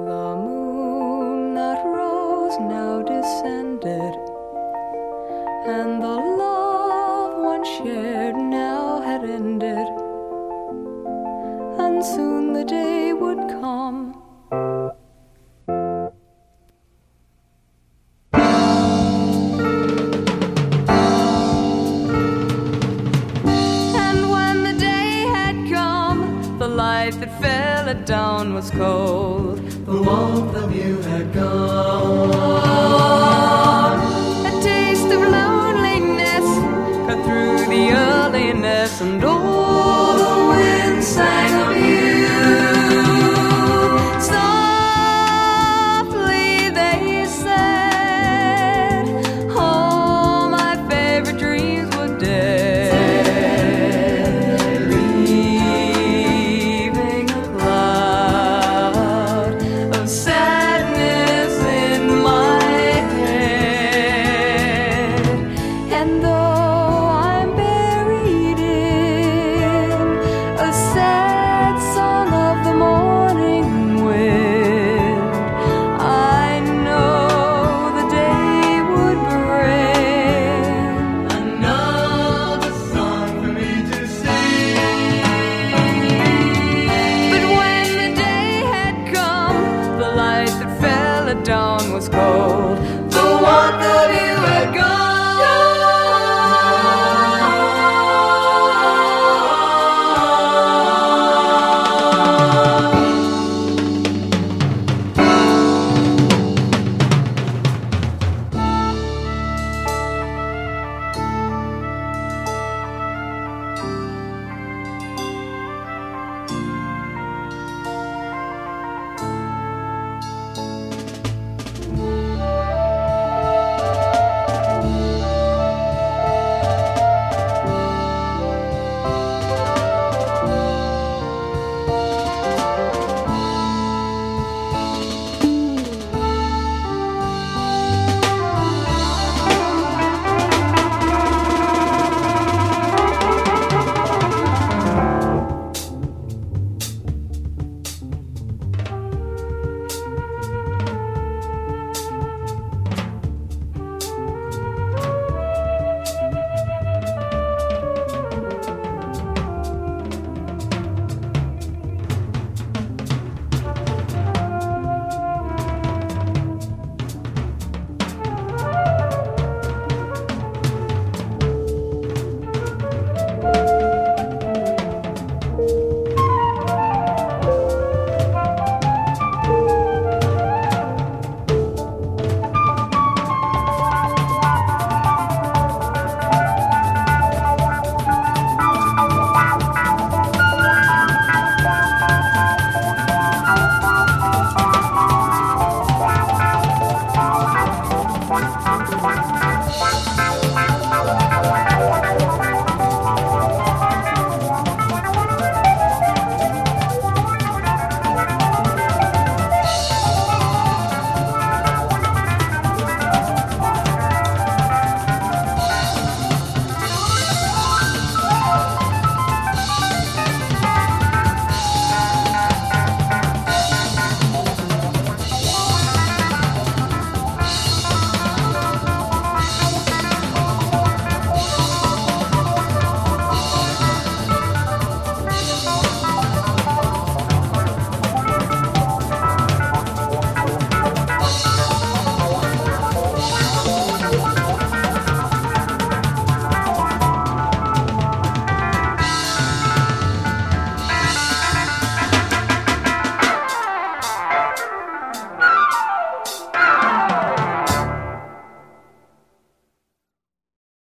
The moon that rose now descended, and the love once shared now had ended, and soon the day would come. And when the day had come, the light that fell at dawn was cold. The warmth of you had gone. A taste of loneliness cut through the earliness, and all the wind sang of you. Softly they said, all my favorite dreams were dead, leaving a cloud of sadness in my head. And though I'm buried in a sad song of the morning wind, I know the day would bring another song for me to sing. But when the day had come, the light that fell at dawn was